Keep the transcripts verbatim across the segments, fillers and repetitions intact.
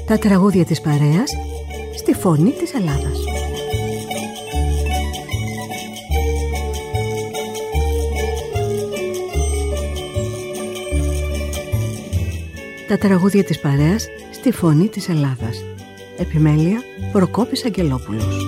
Τα τραγούδια της παρέας στη φωνή της Ελλάδας. Τα τραγούδια της παρέας στη φωνή της Ελλάδας. Επιμέλεια Προκόπης Αγγελόπουλος.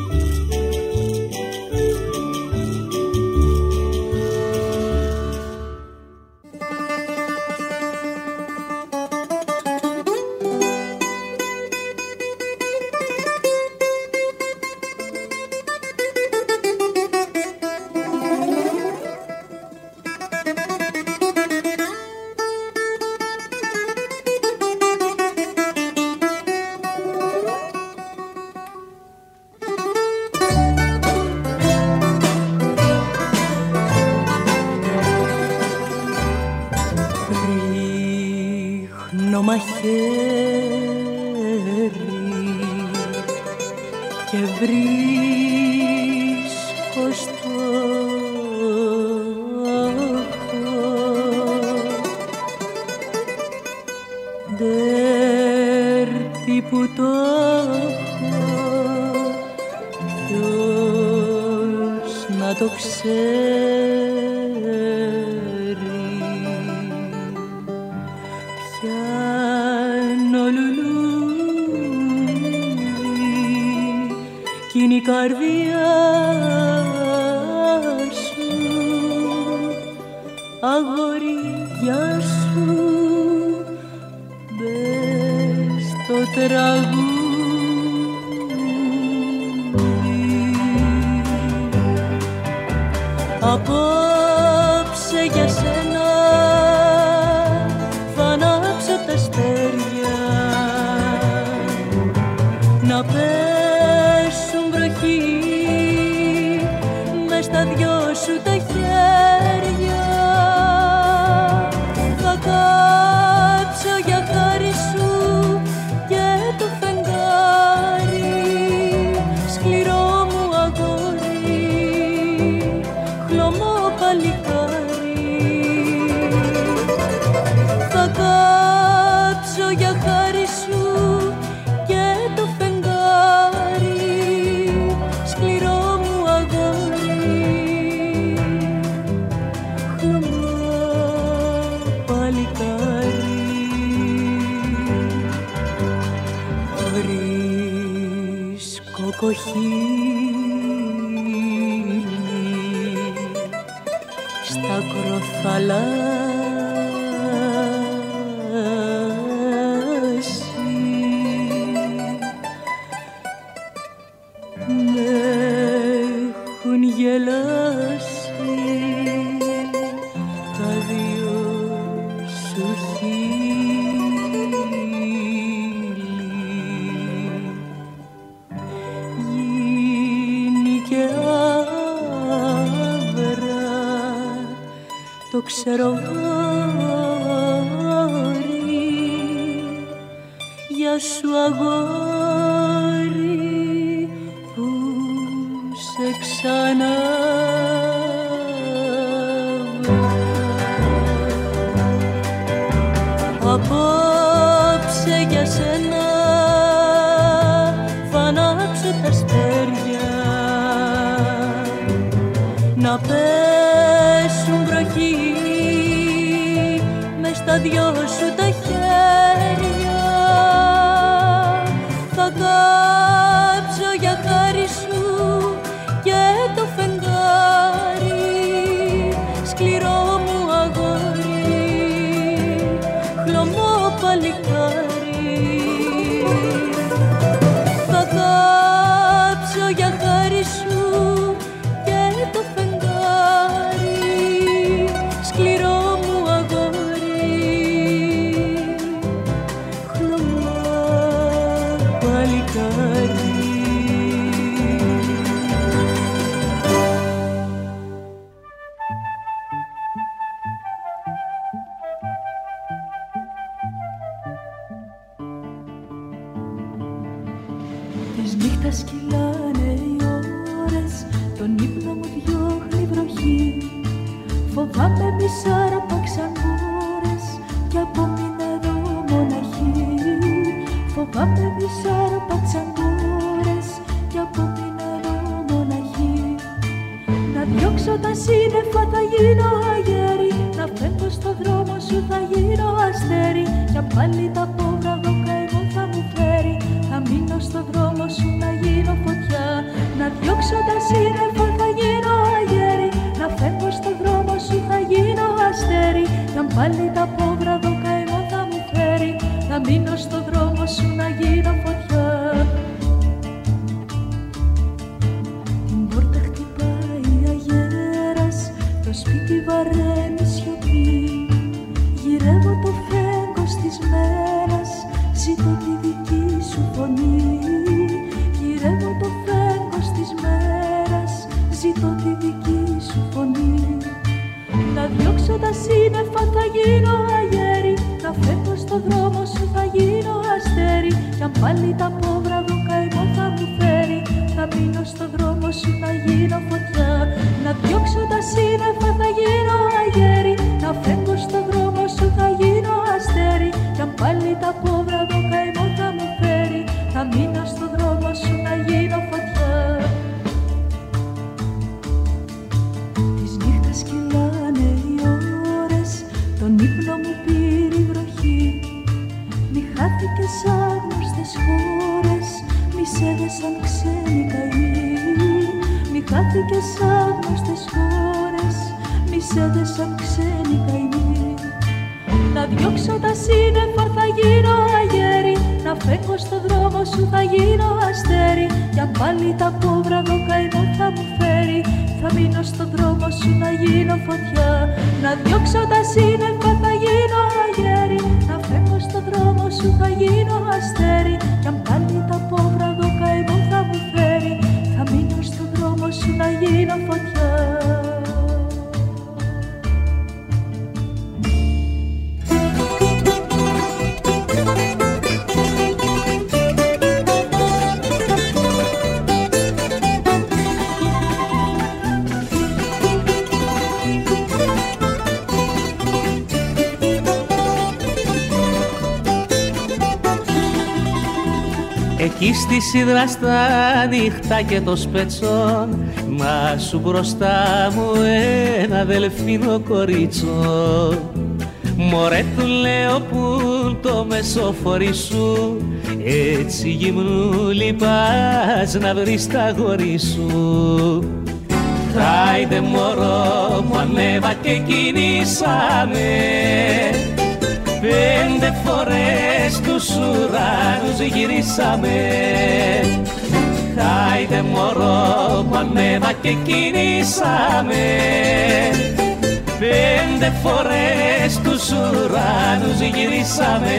Απόψε για σένα θα ανάψω τα αστέρια, να πέσουν βροχή μες στα δυο σου τα χέρια. Θα κάψω για χάρη σου και το φεγγάρι, σκληρό μου αγόρι, χλωμό παλικάρι. Θα κάψω για χάρη σου και το φεγγάρι, σκληρό μου αγόρι, χλωμό παλικάρι. Βρίσκω κοχύλι στα κροθαλάσσι, με έχουν γελάσει τα δυο σου χείλη. Γίνει και άβρα, το ξέρω αγόρι, για σου αγόρι που σε ξανά απόψε για σένα θα ανάψω τα αστέρια, να πέσουν βροχή μες στα δυο σου τα χέρια. Θα κάψω για χάρη σου και το φεγγάρι, σκληρό μου αγόρι, χλωμό παλικάρι. Θα κάψω για χάρη σου και το φεγγάρι, σκληρό μου αγόρι, χλωμό παλικάρι. Της νύχτας κυλάνε οι ώρες, τον ύπνο μου διώχνει βροχή. Φοβάμαι μη σάρπαξαν μπόρες κι απομείνω εδώ μοναχή. Φοβάμαι τα σύννεφα θα γίνω αγέρι, να φεύγω στο δρόμο σου θα γίνω αστέρι, κι αν πάλι τα πόβρα δω καημό θα μου φέρει, θα μείνω στο δρόμο σου να γίνω φωτιά, να διώξω τα σύννεφα θα γίνω αγέρι, να φεύγω στο δρόμο σου θα γίνω αστέρι, κι αν πάλι τα πόβρα δω καημό θα μου φέρει, θα μείνω στο δρόμο σου να γίνω φωτιά. Το σπίτι βαραίνει σιωπή, γυρεύω το φέγγος της μέρας, ζητώ τη δική σου φωνή. Γυρεύω το φέγγος της μέρας, ζητώ τη δική σου φωνή. Να διώξω τα σύννεφα θα γίνω αγέρι, να φεύγω στο δρόμο σου θα γίνω αστέρι, κι αν πάλι τα πόβρα δω καημό θα μου φέρει, θα μείνω στο δρόμο σου να γίνω φωτιά. Να διώξω τα σύννεφα θα γίνω αγέρι, να φεύγω στο δρόμο σου θα γίνω αστέρι, κι αν πάλι τα πόβρα δω καημό θα μου φέρει, θα μείνω στο δρόμο σου να γίνω φωτιά. Τις νύχτες κυλάνε οι ώρες, τον ύπνο μου πήρε η βροχή, μη χάθηκες άγνωστες χώρες, μη σε έδεσαν ξένοι καημοί. Μη χάθηκες άγνωστες χώρες, μη σε έδεσαν ξένοι καημοί. Να διώξω τα σύννεφα θα γίνω αγέρι, να φεύγω στο δρόμο σου θα γίνω αστέρι, κι αν πάλι τα πόβρα δω καημό θα μου φέρει, θα μείνω στο δρόμο σου να γίνω φωτιά. Να διώξω τα σύννεφα θα γίνω αγέρι, να φεύγω στο δρόμο σου θα γίνω αστέρι, κι αν πάλι τα πόβρα δω καημό θα μου φέρει, θα μείνω στο δρόμο σου να γίνω φωτιά. Εκεί στη σίδρα στα νύχτα και το σπέτσο, μα σου μπροστά μου ένα δελφίνο κορίτσο. Μωρέ του λέω που το μεσοφορί σου, έτσι γυμνούλη πας να βρεις τα αγόρι σου. Χάιντε μωρό μου ανέβα και κινήσαμε, πέντε φορές τους ουρανούς γυρίσαμε. Χάιντε μωρό μου ανέβα και κινήσαμε, πέντε φορές τους ουρανούς γυρίσαμε.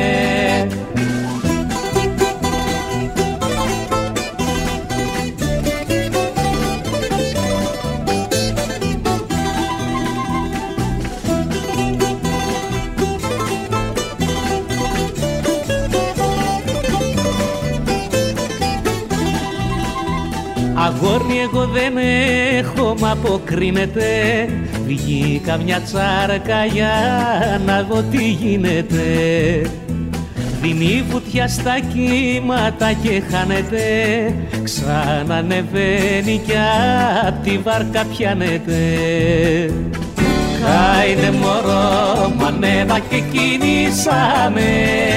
Αγόρι εγώ δεν έχω μ' αποκρίνεται, βγήκα μια τσάρκα για να δω τι γίνεται. Δίνει βουτιά στα κύματα και χάνεται, ξανανεβαίνει κι απ' τη βάρκα πιάνεται. Χάιντε μωρό μου ανέβα και κινήσαμε,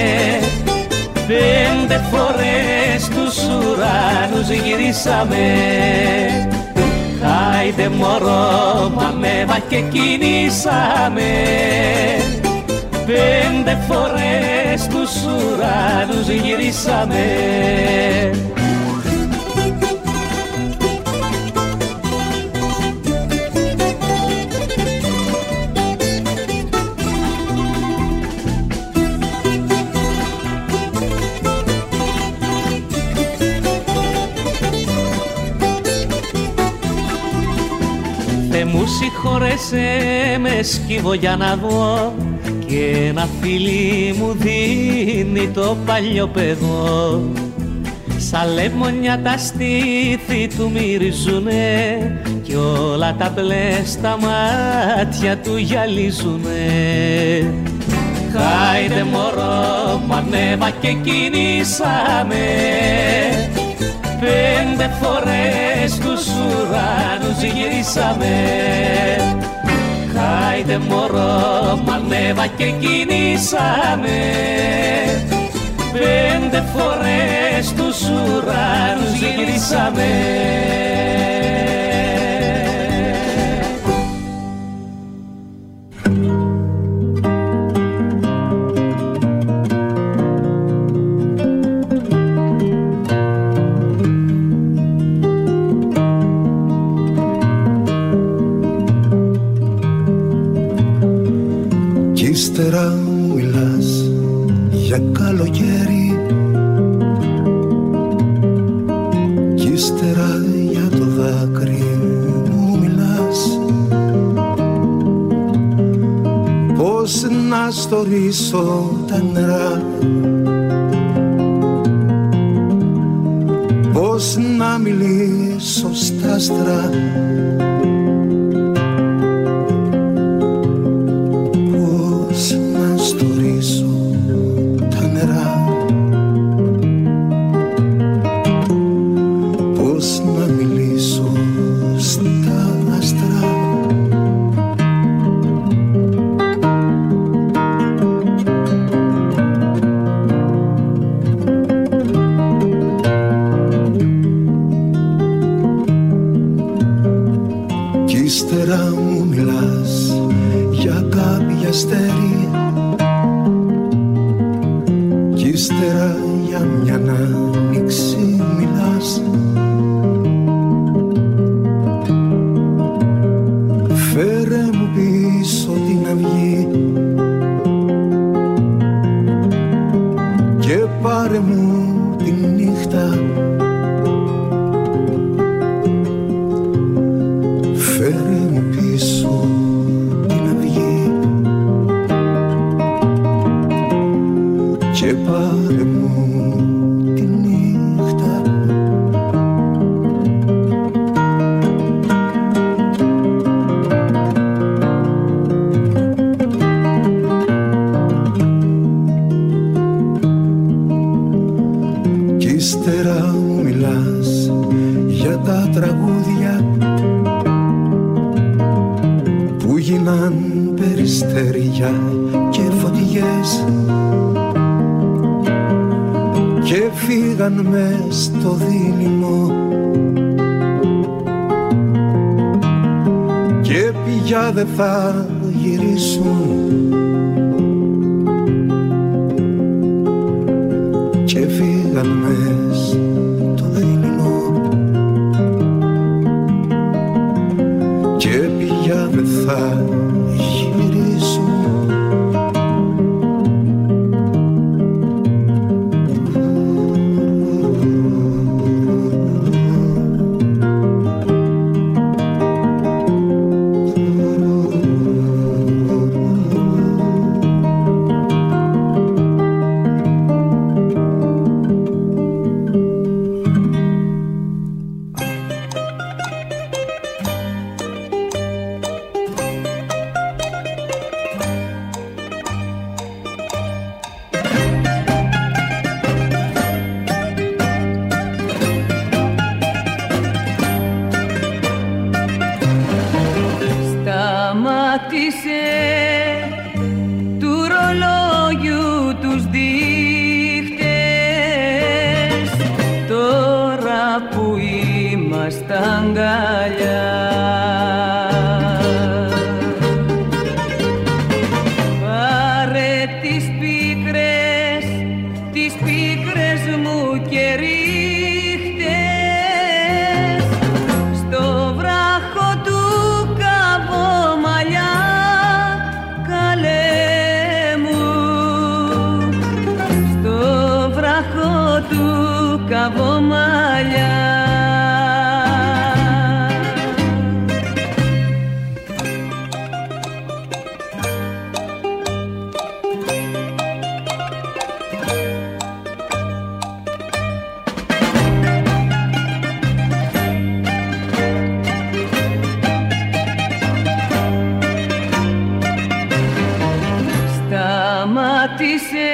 πέντε φορές τους ουρανούς γυρίσαμε. Χάιντε μωρό μου ανέβα και κινήσαμε, πέντε φορές τους ουρανούς γυρίσαμε. Μου συγχωρέσαι με σκύβω για να δω, και ένα φίλι μου δίνει το παλιό παιδό. Σαν λεμονιά τα στήθη του μυρίζουνε, κι όλα τα μπλε στα μάτια του γυαλίζουνε. Χάιντε μωρό μου ανέβα και κινήσαμε, πέντε πέντε φορές τους ουρανούς γυρίσαμε. Χάιντε μωρό, μ' ανέβα και κινήσαμε. Πέντε φορές τους ουρανούς γυρίσαμε. Ύστερα μου μιλάς για καλοκαίρι κι ύστερα για το δάκρυ μου μιλάς. Πώς να στορίσω τα νερά, πώς να μιλήσω στα άστρα, θα γυρίσουν και φύγαν μες το δειλινό και πια δεν θα γυρίσουν.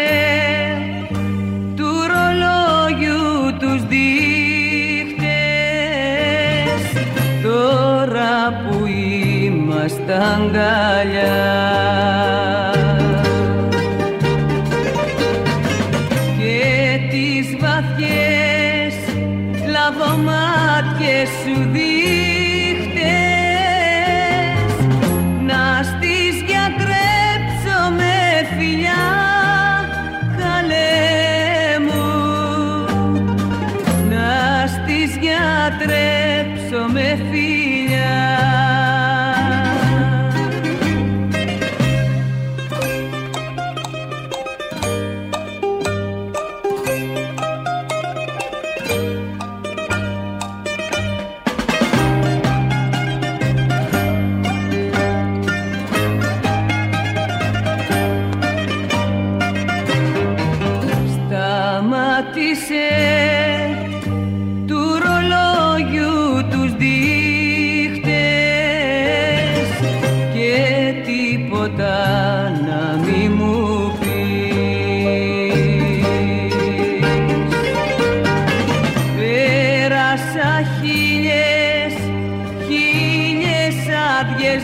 του ρολόγιου τους δείχτες στα αγκαλιά. Και τις βαθιές λαβομάτιες σου δείχτες να στις γιατρέψω με φιλιά, καλέ μου, να στις γιατρέψω με φιλιά. Σταμάτησε του ρολόγιου τους δείχτες και τίποτα να μη μου πεις. Πέρασα χίλιες, χίλιες άδειες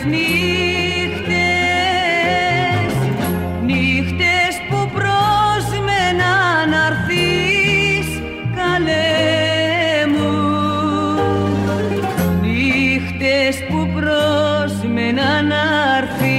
νύχτες, νύχτες που πρόσμενα να'ρθείς, καλέ μου, νύχτες που πρόσμενα να'ρθείς.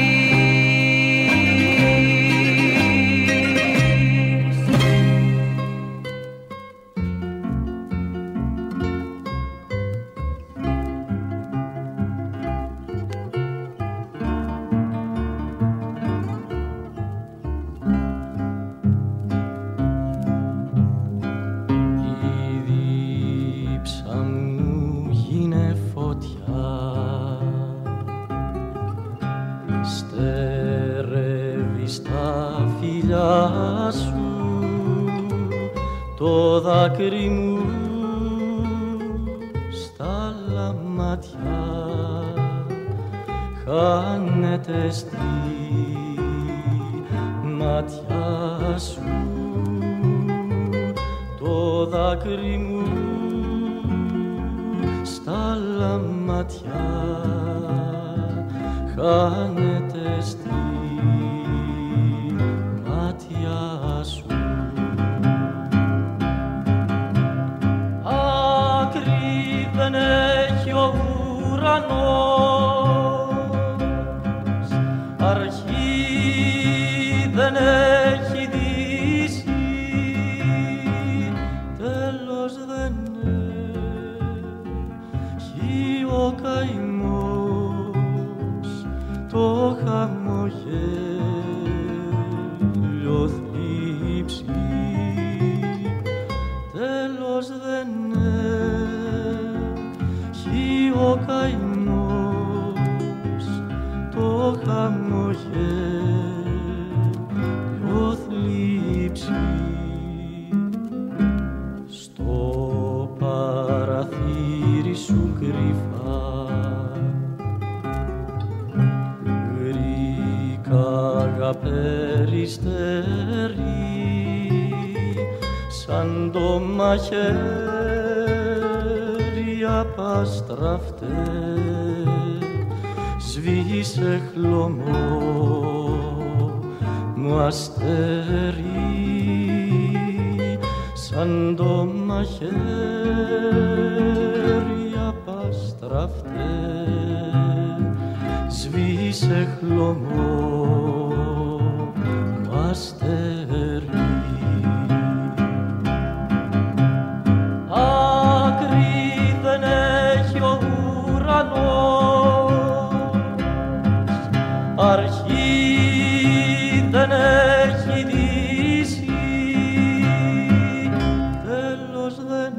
Το δάκρυ μου στα λαμάτια χάνεται στη μάτια σου. Το δάκρυ μου στα λαμάτια χάνεται στη μάτια σου. Δεν έχει ο ουρανός αρχή, δεν έχει δύση, τέλος δεν έχει ο καημός, το χαμογέλιο θλίψη, τέλος δεν ο καημός, το χαμογέλιο θλίψη. Στο παραθύρι σου κρυφά γρήκα περιστέρι σαν το μαχαίρι απαστραφτέ, σβήσε χλωμό μου αστέρι σαν το μαχαίρι απαστραφτέ, σβήσε χλωμό μου αστέρι. Αρχή δεν έχει δύση, τέλος δεν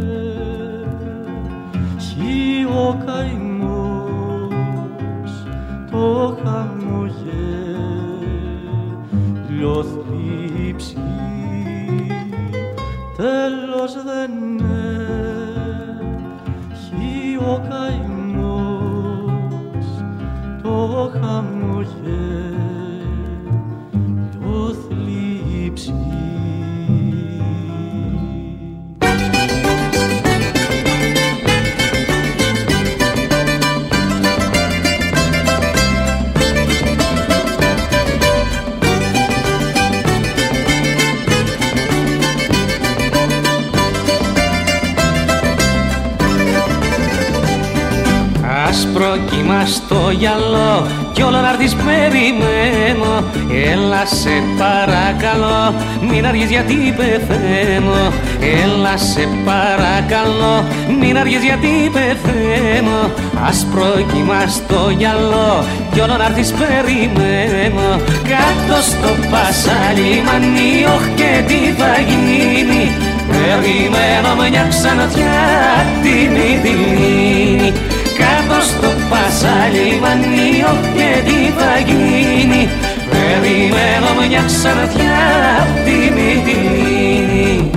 έχει ο καημός, το χαμογέλιο θλίψη, τέλος δεν έχει ο καημός, το χαμογέλιο θλίψη. άσπρο κύμα στο γυαλό κι όλο να έρθεις περιμένω. Έλα σε παρακαλώ, μην αργείς γιατί πεθαίνω. Έλα σε παρακαλώ, μην αργείς γιατί πεθαίνω. Άσπρο κύμα στο γυαλό κι όλο να έρθεις περιμένω. Κάτω στο Πασαλιμάνι, όχ και τι θα γίνει. Περιμένω μια ξανθιά τη Μυτιλήνη. Κάτω στο Πασαλιμάνι, όχ και τι θα γίνει. Περιμένω μια ξανθιά τη Μυτιλήνη.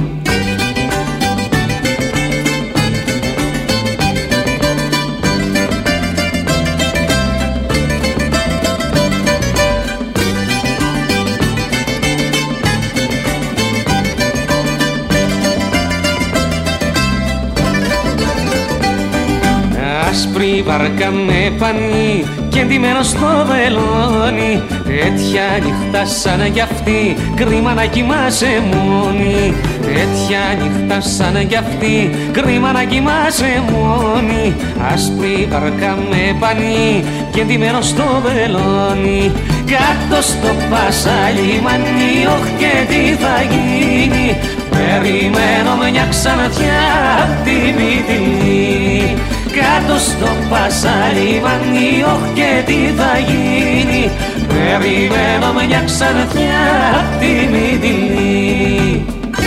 Άσπρη βάρκα με πανί και εντυμένο στο βελόνι. Τέτοια νύχτα σαν κι αυτή, κρίμα να κοιμάσαι μόνη. Τέτοια νύχτα σαν κι αυτή, κρίμα να κοιμάσαι μόνη. Άσπρη βάρκα με πανί και εντυμένο στο βελόνι. Κάτω στο Πασαλιμάνι, όχ και τι θα γίνει. Περιμένω μια ξανθιά τη Μυτιλήνη. Κάτω στο Πασαλιμάνι, όχ και τι θα γίνει. Περιμένω μια ξανθιά τη Μυτιλήνη.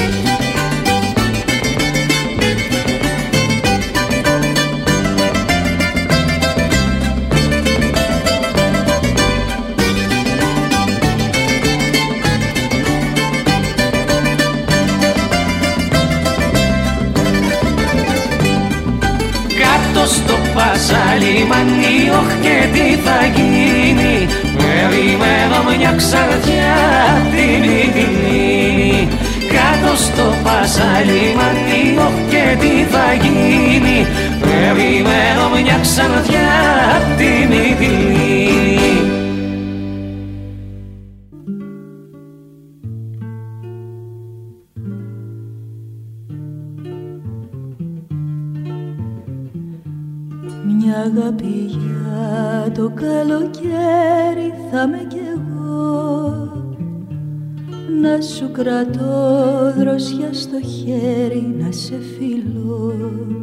Στο Πασαλιμάνι, όχ και τι θα γίνει. Περιμένω μια ξανθιά τη Μυτιλήνη. Κάτω στο Πασαλιμάνι, όχ και τι θα γίνει. Περιμένω μια ξανθιά τη Μυτιλήνη. Μια αγάπη για το καλοκαίρι θα με κι εγώ. Να σου κρατώ δροσιά στο χέρι, να σε φιλώ.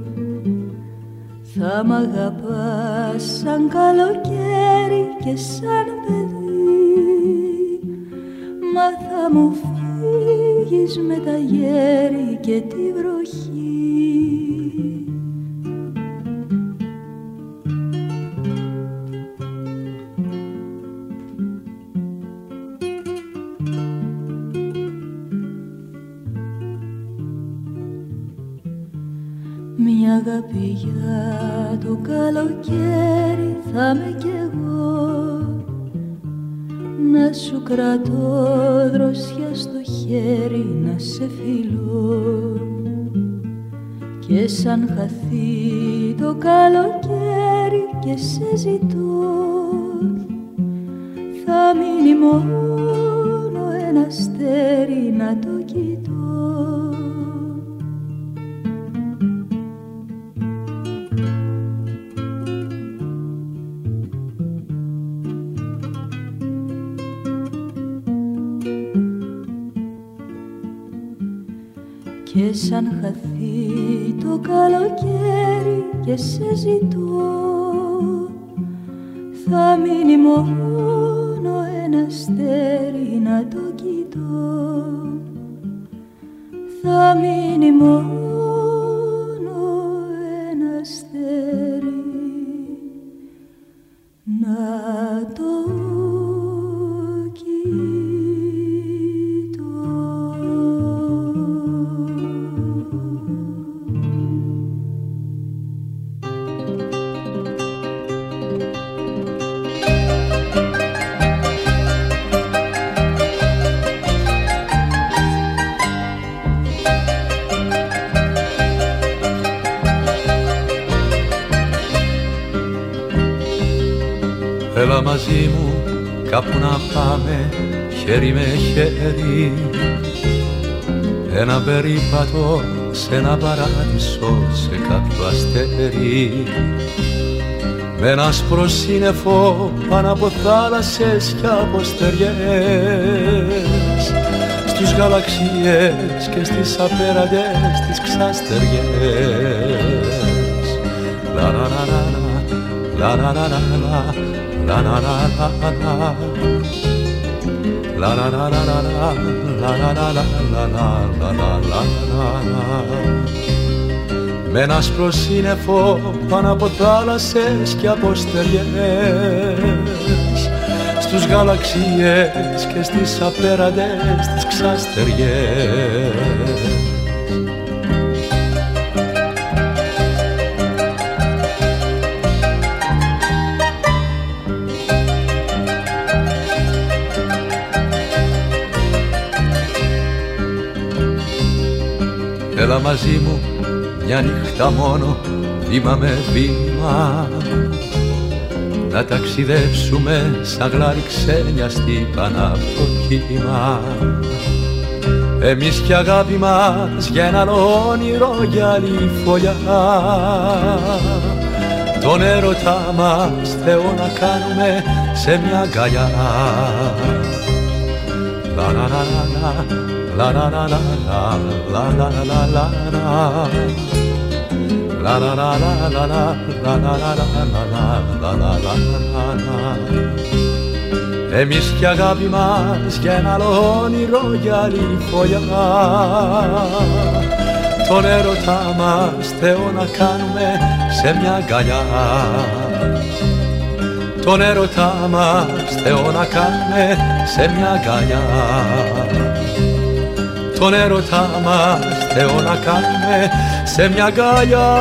Θα μ' αγαπάς σαν καλοκαίρι και σαν παιδί. Μα θα μου φύγεις με τα γέρι και τη βροχή. Μια αγάπη για το καλοκαίρι θα με κι εγώ. Να σου κρατώ δροσιά στο χέρι, να σε φιλώ. Και σαν χαθεί το καλοκαίρι και σε ζητώ, θα μείνει μόνο ένα αστέρι να το κοιτώ. Και σαν χαθεί το καλοκαίρι και σε ζητώ, θα μείνει μόνο ένα αστέρι να το κοιτώ. Θα μείνει μόνο ένα αστέρι να το Έλα μαζί μου κάπου να πάμε, χέρι με χέρι, ένα περίπατο σε ένα παράδεισο, σε κάποιο αστέρι, με ένα άσπρο σύννεφο πάνω από θάλασσες και από στεριές, στους γαλαξίες και στις απέραντες τις ξαστεριές. Λα λα λα λα λα λα λα λα λα λα λα λα λα. Με ένα άσπρο σύννεφο πάνω από θάλασσες και από στεριές, στους γαλαξίες και στις απέραντες τις ξαστεριές. Έλα μαζί μου μια νύχτα μόνο, βήμα με βήμα, να ταξιδέψουμε σαν γλάρι ξένιαστη πάνω από το κύμα. Εμείς και αγάπη μας για έναν όνειρο για άλλη φωλιά, τον έρωτά μας Θεό να κάνουμε σε μια αγκαλιά. Λα λα λα λα λα λα λα λα λα λα λα λα. Εμείς και αγάπη μας για ένα άλλο όνειρο για άλλη φωλιά, τον έρωτά μας Θεό να κάνουμε σε μια αγκαλιά. Τον έρωτά μας Θεό να κάνουμε σε μια αγκαλιά. Τον έρωτά μας Θεό να κάνουμε σε μια αγκαλιά.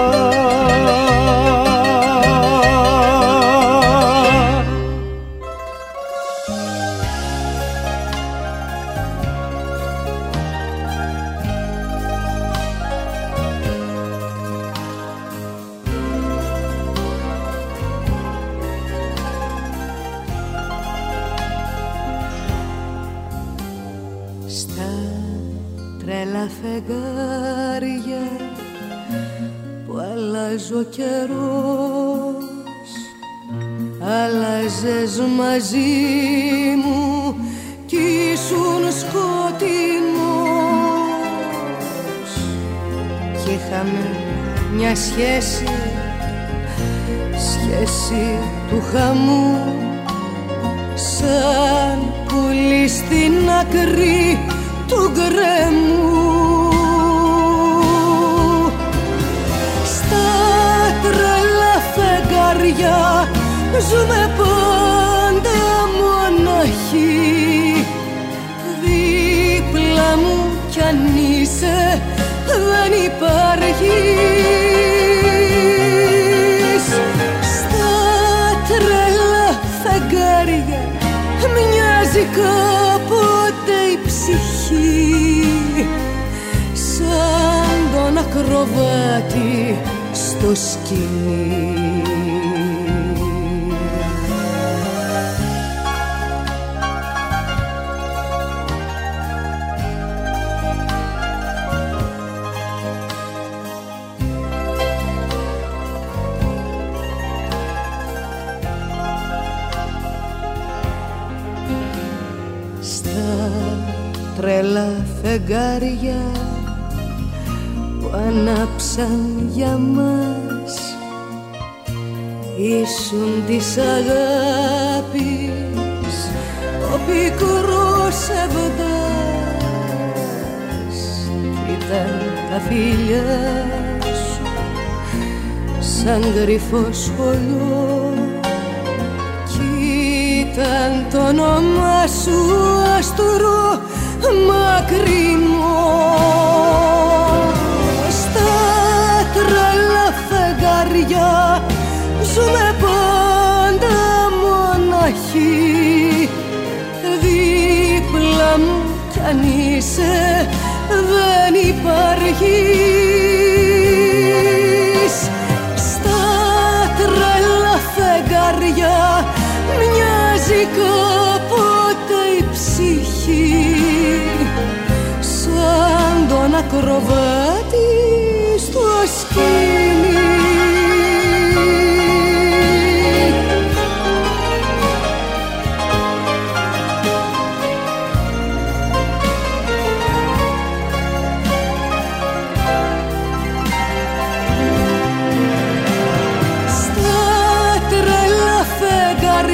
Φεγγάρια που αλλάζει ο καιρός, άλλαζες μαζί μου κι ήσουν σκοτεινός. Κι είχαμε μια σχέση, σχέση του χαμού, σαν πουλί στην άκρη του γκρέμου. Στα τρελά φεγγάρια ζούμε πάντα μοναχοί, δίπλα μου κι αν είσαι δεν υπάρχεις. Στα τρελά φεγγάρια μοιάζει κάποτε η ψυχή, σαν τον ακροβάτη στο σκηνή. Τρελά φεγγάρια που ανάψαν για μας, ήσουν της αγάπης ο πικρός εβδάς. Ήταν τα φιλιά σου σαν κρυφό σχολείο, κι ήταν το όνομα σου αστρό μακρινό. Στα τρελά φεγγάρια ζούμε πάντα μοναχοί, δίπλα μου κι αν είσαι δεν υπάρχεις. Στα τρελά φεγγάρια μοιάζει κάποτε η ψυχή, σαν τον ακροβάτη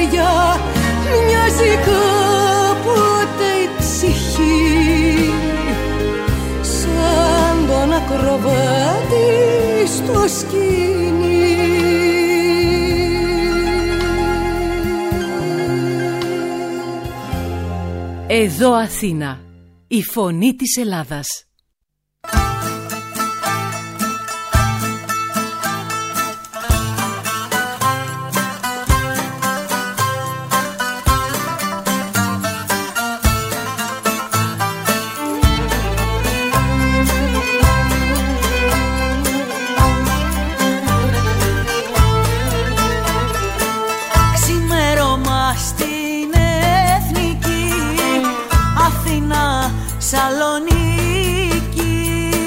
καρδιά μοιάζει κάποτε η ψυχή σαν τον ακροβάτη στο σκηνή. Εδώ Αθήνα, η φωνή της Ελλάδας. Σαλονίκη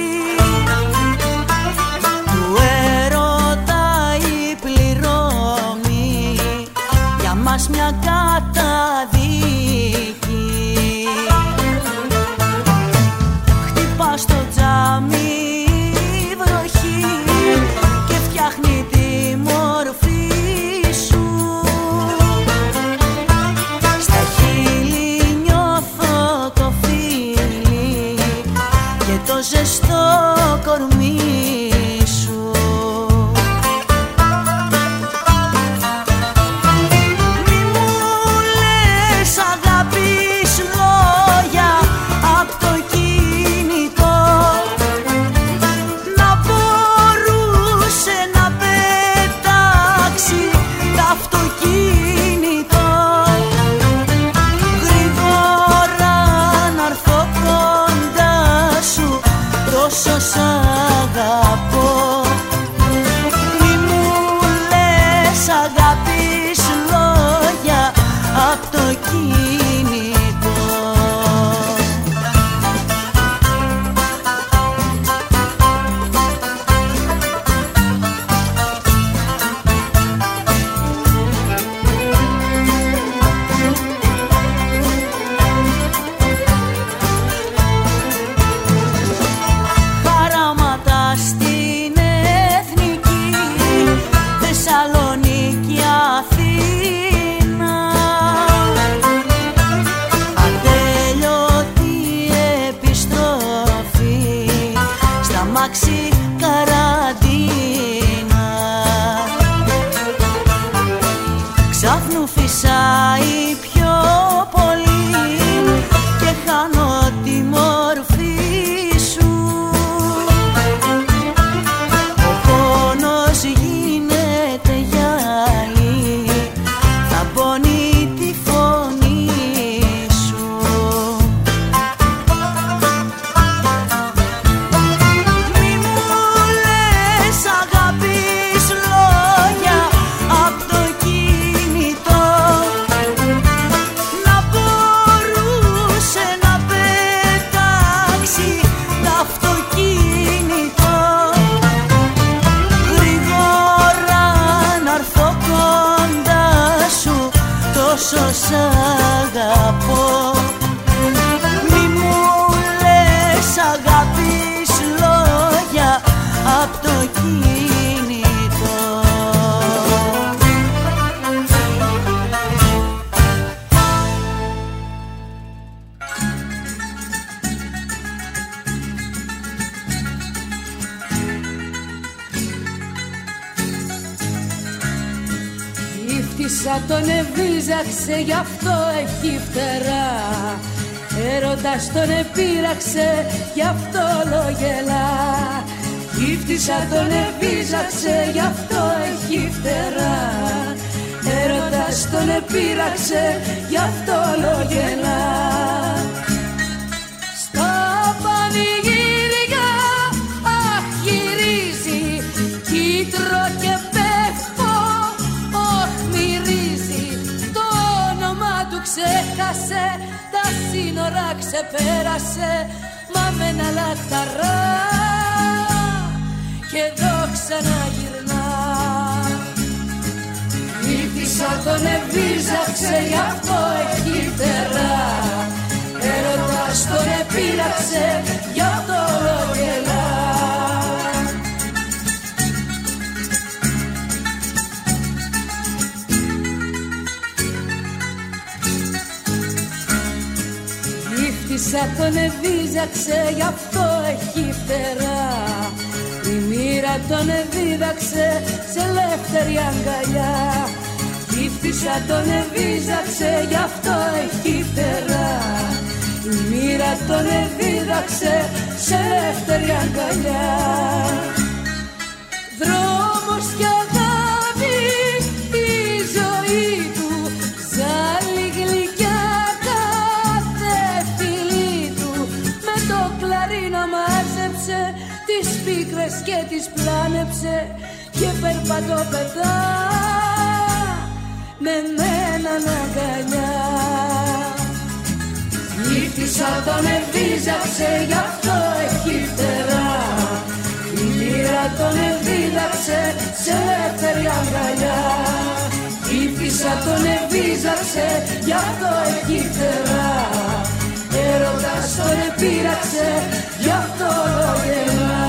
του έρωτα η πληρώμη για μας μια καταδίκη. Χτυπά στο τζάμι η βροχή και φτιάχνει τη μορφή σου. Στα χείλη νιώθω το φίλι και το ζεστό κορμί σου. Μη μου λες αγάπης λόγια απ' το κινητό, να μπορούσε να πετάξει το αυτοκίνητο. Γρήγορα να έρθω κοντά σου, τόσο σ' αγαπώ. Μη μου λες αγάπης λόγια απ' το κινητό. Χαράματα στην Εθνική, Θεσσαλονίκη, Αθήνα. Ατέλειωτη επιστροφή στα μάξι καραντίνα. Ξάφνου φυσάει πιο πολύ και χάνω τη μορφή σου. Ο πόνος γίνεται γυαλί, θα πονεί τη φωνή σου. Μη μου λες αγάπης λόγια απ' το κινητό, να μπορούσε να πετάξει το αυτοκίνητο. Γρήγορα να έρθω κοντά σου, τόσο σ' αγαπώ. Μη μου λες αγάπης λόγια απ' το κινητό. Η φτύσα τον εβίζαξε, γι' αυτό έχει φτερά. Έρωτας τον επήραξε, γι' αυτό λογελά. Η φτύσα τον εβίζαξε, γι' αυτό έχει φτερά. Έρωτας τον επήραξε, γι' αυτό λογελά. Στα πανηγύρια αχ γυρίζει, κίτρο και πέφτω, όχ μυρίζει. Το όνομα του ξέχασε, τα σύνορα ξεπέρασε, μα με ένα λαχταρά και εδώ ξαναγυρνά. Η φύσα τον εβίζαξε, γι' αυτό έχει φτερά. Έρωτας τον επήραξε, γι' αυτό γελά. Νύχτησα τον εβίζαξε, γι' αυτό έχει φτερά. Η μοίρα τον εδίδαξε σε ελεύθερη αγκαλιά. Νύχτησα τον εβίζαξε, γι' αυτό έχει φτερά. Η μοίρα τον εδίδαξε σε ελεύθερη αγκαλιά. Δρόμος κι αγάπη η ζωή του, ζάλη γλυκιά κάθε φιλί του. Με το κλαρίνο μάζεψε τις πίκρες και τις πλάνεψε και περπατώ πετά με μέναν αγκαλιά. Νύχτησα τον εβίζαξε, γι' αυτό έχει φτερά. Η μοίρα τον εδίδαξε σε ελεύθερη αγκαλιά. Νύχτησα τον εβίζαξε, γι' αυτό έχει φτερά. Έρωτας τον επήραξε, γι' αυτό γελά.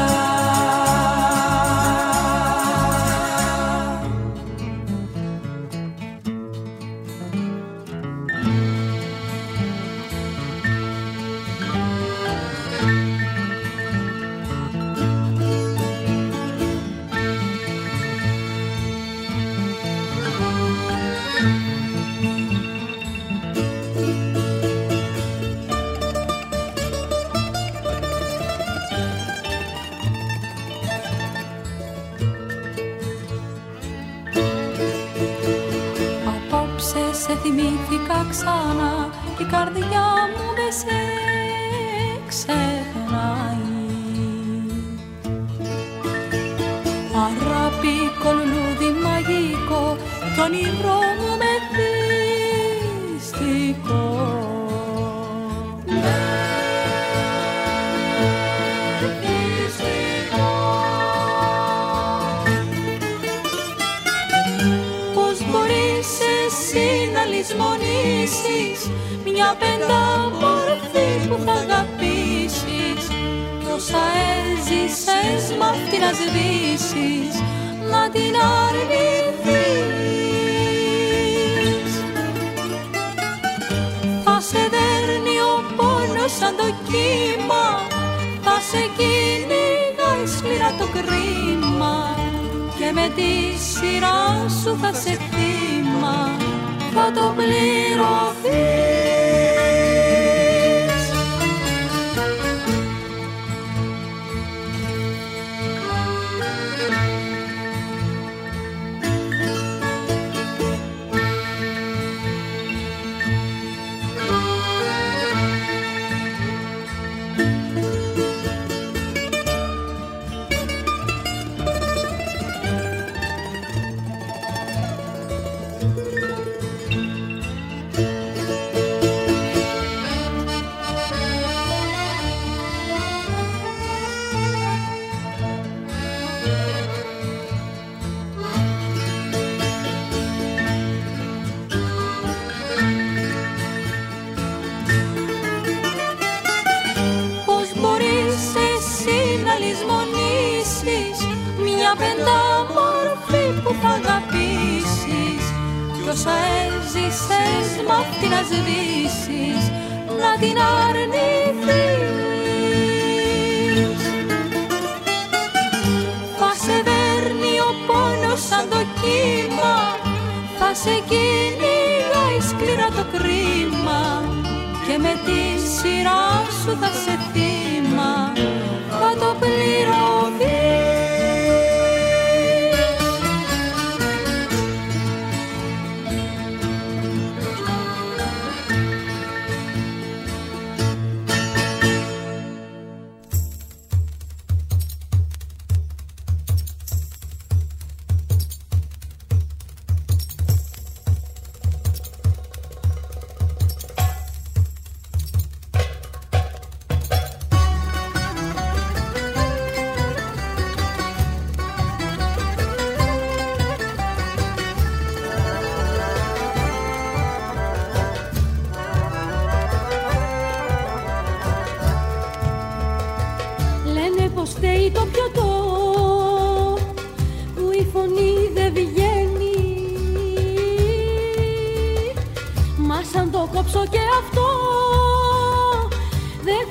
Θυμήθηκα ξανά και η καρδιά μου δεν σε ξεχνάει. Αράπικο λουλούδι μαγικό κι όνειρό μου μεθυστικό. Λησμονήσεις μια πεντάμορφη που θα αγαπήσεις κι όσα έζησες μ' αυτή να σβήσεις, να την αρνηθείς. Θα σε δέρνει ο πόνος σαν το κύμα, θα σε κυνηγάει σκληρά το κρίμα και με τη σειρά σου θα σε θύμα θα το πληρωθείς. Πεντάμορφη που θα αγαπήσεις κι όσα έζησες μ' αυτή να σβήσεις, να την αρνηθείς. Θα σε δέρνει ο πόνος σαν το κύμα, θα σε κυνηγάει σκληρά το κρίμα και με τη σειρά σου θα σε θύμα, θα το πληρωθείς.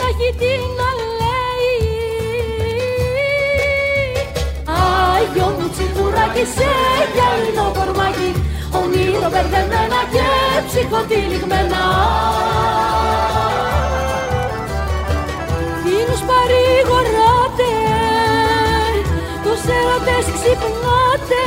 έχει τι να λέει. Άγιο μου τσιμπουράκι σε γυαλινό κορμάκι, όνειρο μπερδεμένα και ψυχοτυλιγμένα. Φίλους παρηγοράτε, τους έρωτες ξυπνάτε.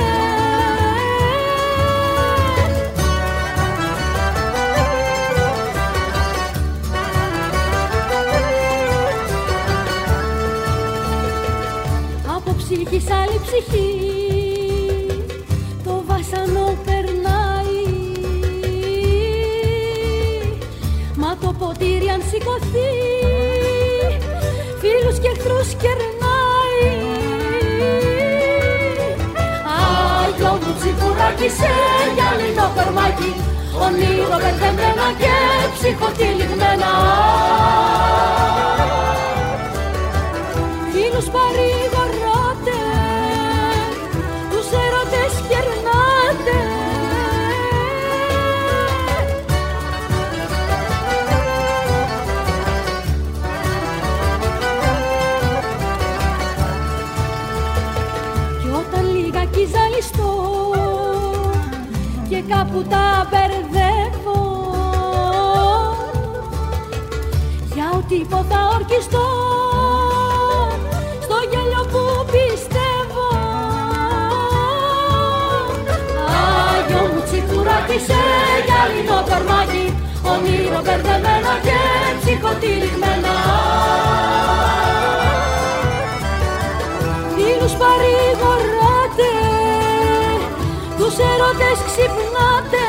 Από ψυχή σ' άλλη ψυχή το βάσανο περνάει. Μα το ποτήρι αν σηκωθεί φίλους και εχθρούς κερνάει. Άγιο μου τσιμπουράκι σε γυαλινό κορμάκι, όνειρο μπερδεμένα και ψυχοτυλιγμένα. Φίλους παρηγοράτε, τους έρωτες κερνάτε. Κι όταν λιγάκι ζαλιστώ και κάπου τα μπερδεύω, για ό,τι πω θα ορκιστώ στο γέλιο που πιστεύω. Άγιο μου τσιμπουράκι σε γυαλινό κορμάκι, όνειρο μπερδεμένα και ψυχοτυλιγμένα. Φίλους παρηγοράτε, τους έρωτες ξυπνάτε.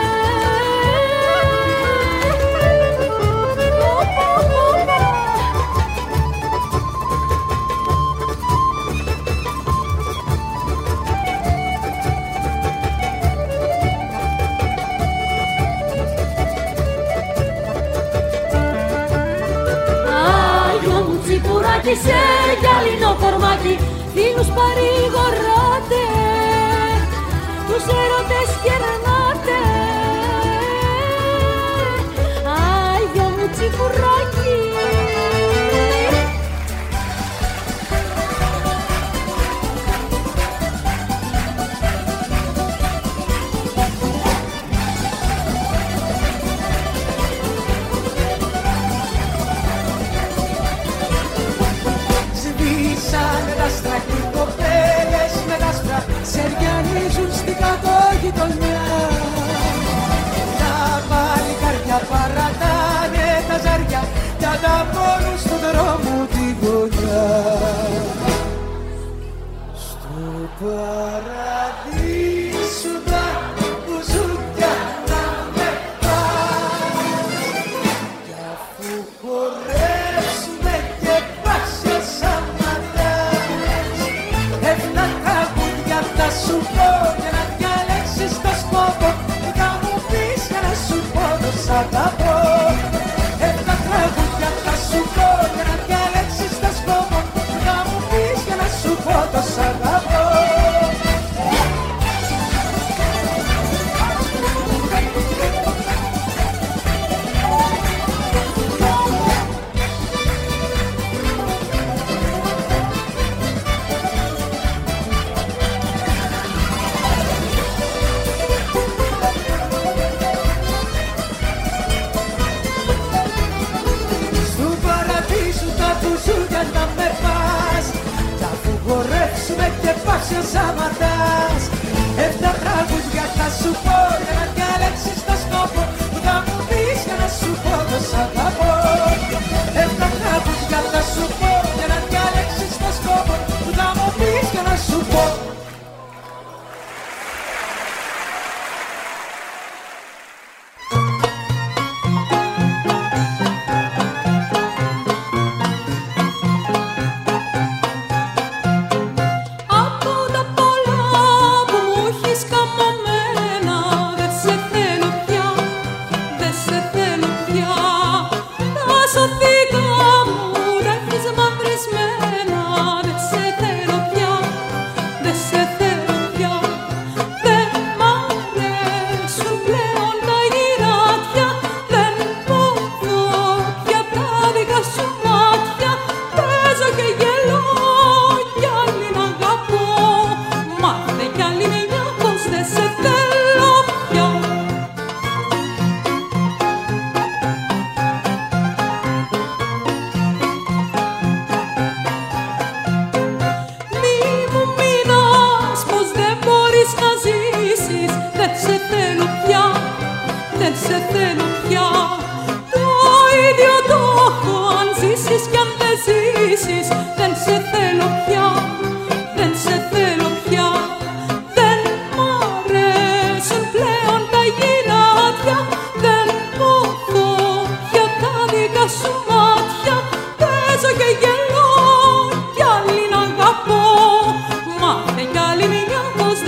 Τσιμπουράκι σε γυαλινό κορμάκι, φίλους παρηγοράτε, τους έρωτες κερνάτε. Άγιο μου τσιμπουράκι. Σεριανίζουν στην κατόγειτονιά. Τα παλικάρια παρατάνε τα ζάρια κι ανταπώνουν στον δρόμο τη γωνιά. Στο παραδείσου τα μπουζούκια να με πας, κι αφού χορεύσουμε και πάσια σαματάς, έφνα τραγούδια θα σου πω για να διαλέξεις το σκόπο, θα μου πεις για να σου πω το σ' αγαπώ. Έφνα τραγούδια θα σου πω για να διαλέξεις το σκόπο, θα μου πεις για να σου πω το σ' αγαπώ. Να με πας, κι αφού χορεύσουμε και πάσια σαματάς, εφτά τραγούδια θα σου πω για να διαλέξεις το σκόπο, που θα μου πεις για να σου πω το σ' αγαπώ. Εφτά τραγούδια θα σου πω για να διαλέξεις το σκόπο, που θα μου πεις για να σου πω. Από τα πολλά που μου έχεις καμωμένα, δεν σε θέλω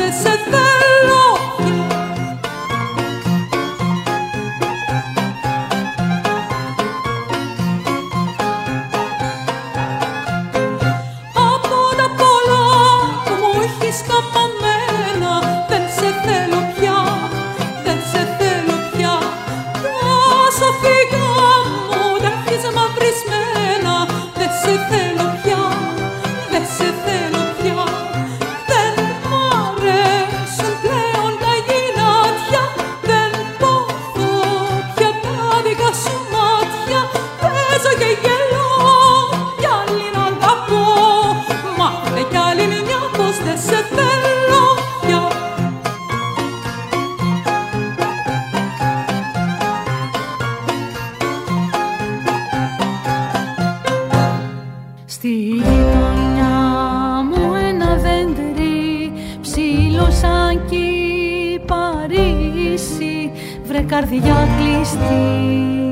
δεν σε θέλω πια. Από τα πολλά που μου έχεις καπαμένα, δεν σε θέλω πια, δεν σε θέλω πια. Τα σοφικά μου τα έχεις μαυρισμένα, δεν σε θέλω πια, δεν σε θέλω πια. Δεν μ' αρέσουν πλέον τα γυνάτια, δεν πόθω πια τα δικά σου μάτια. Παίζω και γελώ, κι άλλη να αγαπώ, μάθε κι άλλη μια πως δεν σε θέλω πια. Στη γειτονιά μου ένα δέντρι ψήλωσαν κι Παρίσι, βρε καρδιά κλειστή.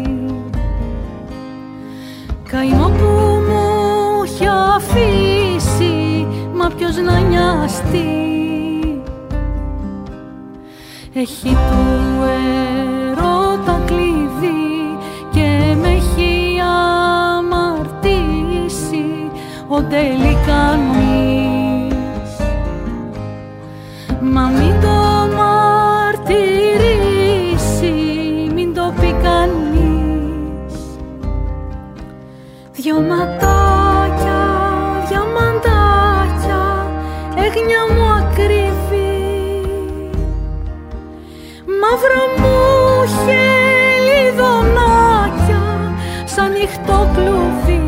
Καημό που μου έχει αφήσει, μα ποιος να νοιαστεί. Έχει του έρωτα κλειδί και με έχει αμαρτήσει ο τελικανής. Μα μην το μαρτυρήσει, μην το πει κανείς. Δυο ματάκια, διαμαντάκια, έγνοια μου ακρίβει, μαύρα μου χελιδονάκια σαν νυχτό κλουβί.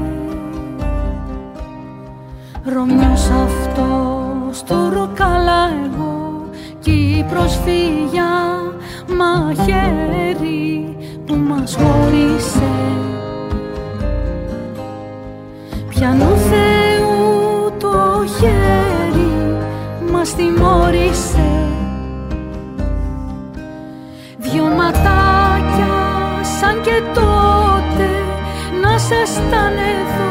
Ρωμιός αυτός του ροκαλά εγώ κι η προσφύγια μαχαίρι που μας χώρισε. Πιανού Θεού το χέρι μας τιμώρησε. Δυο ματάκια σαν και τότε να σασταν εδώ.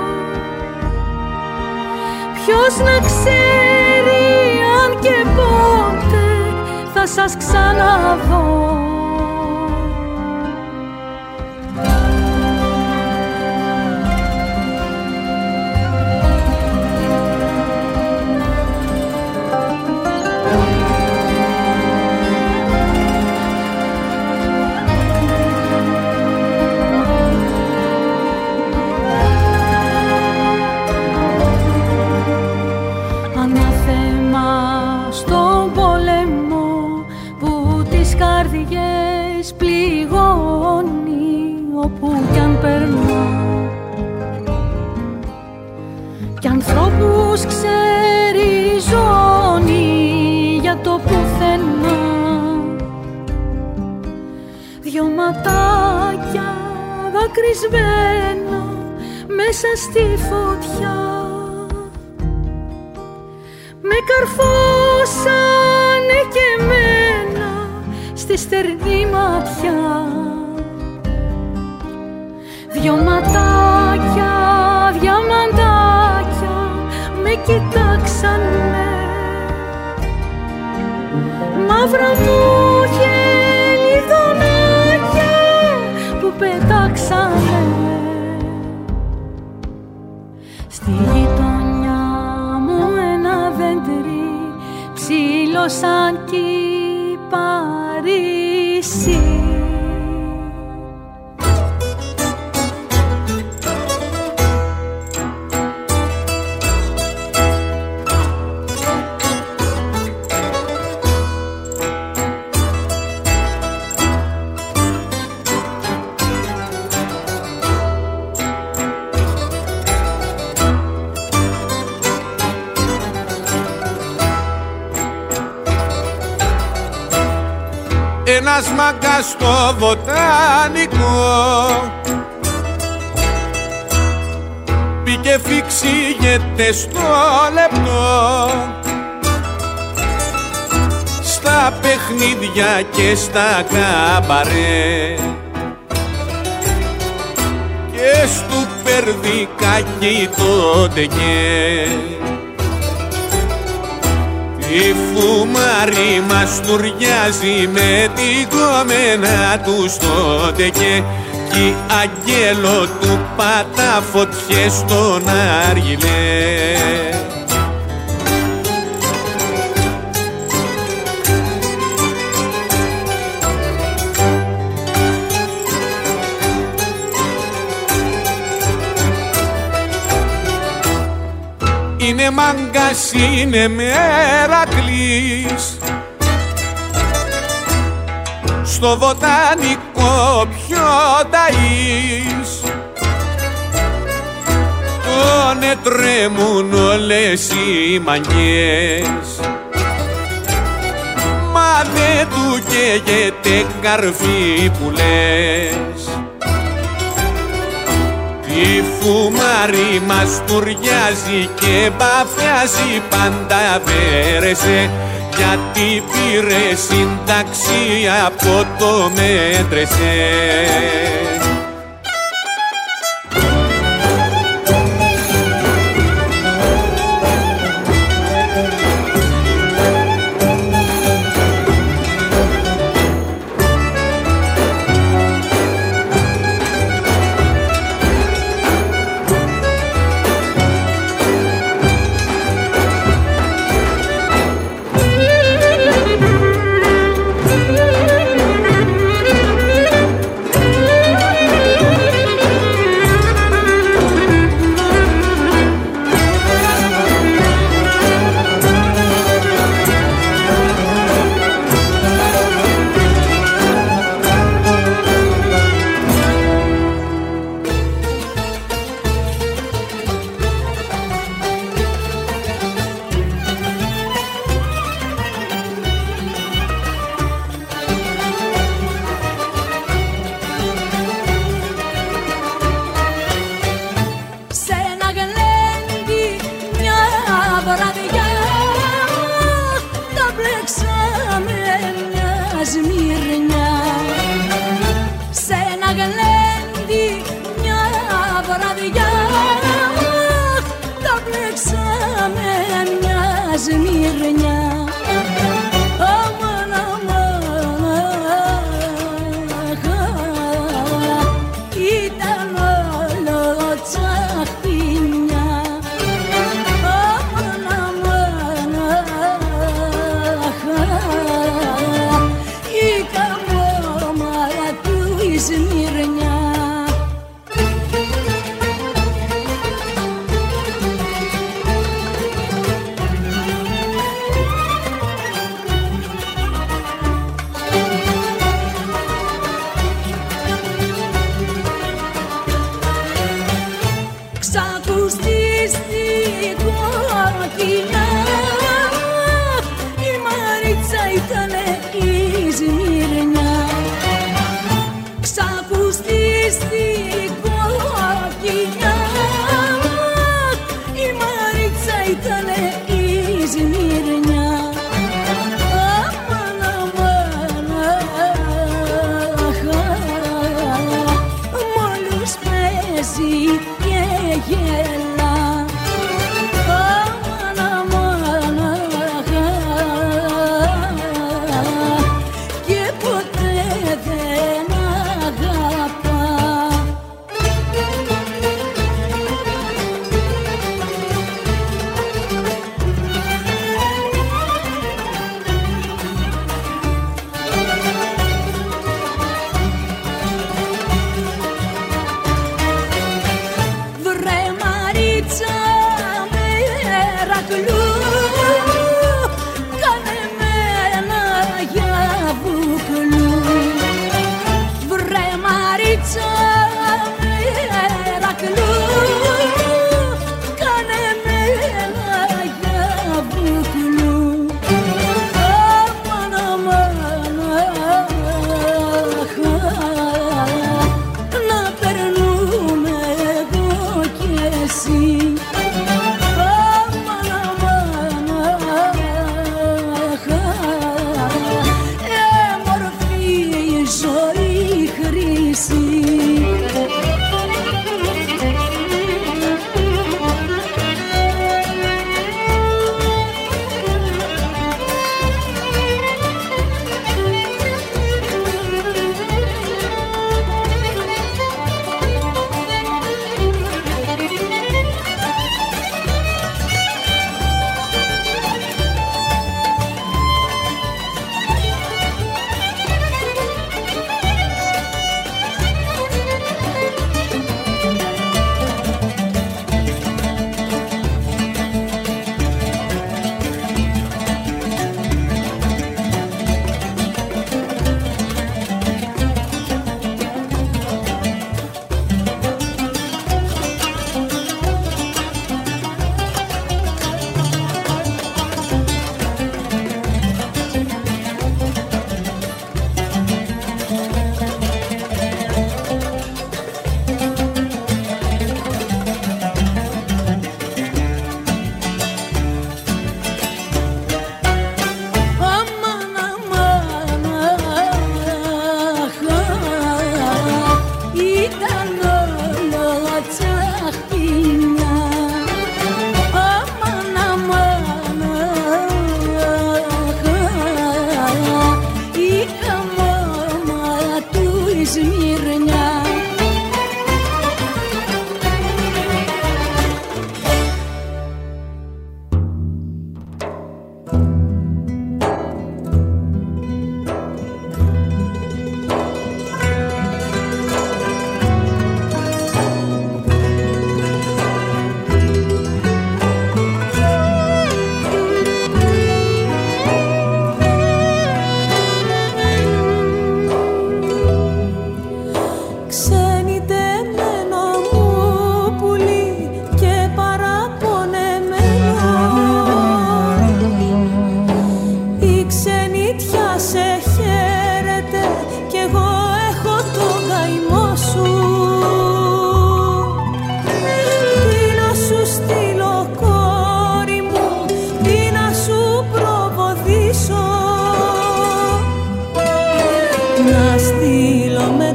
Ποιος να ξέρει αν και πότε θα σας ξαναδώ. Όπου κι αν περνά κι ανθρώπους ξέρει ζώνη για το πουθενά. Δυο ματάκια δακρυσμένα μέσα στη φωτιά με καρφώσανε και εμένα στη στερνή ματιά. Δυο ματάκια, διαμαντάκια με κοιτάξανε, μαύρα μου χελιδονάκια που πετάξανε. Στη γειτονιά μου ένα δέντρι ψήλωσαν κι Παρίσι. Ένας μάγκας στο βοτάνικο μπήκε φυξίγεται στο λεπτό, στα παιχνίδια και στα καμπαρέ και στου περδικάκι το ντεγέ. Η φουμάρη μαστουριάζει με την κομμένα του στο τεκέ κι αγγέλο του πατά φωτιές στον άργυλε. Είναι μάγκας, είναι Μερακλής, στο βοτανικό πιο ταΐς. Τόνε τρέμουν όλες οι μανιές, μα δεν του καίγεται καρφί που λες. Η φουμάρη μαστουριάζει και μπαφιάζει πάντα βέρεσε, γιατί πήρε σύνταξη από το μέτρεσε.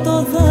το δάκρυ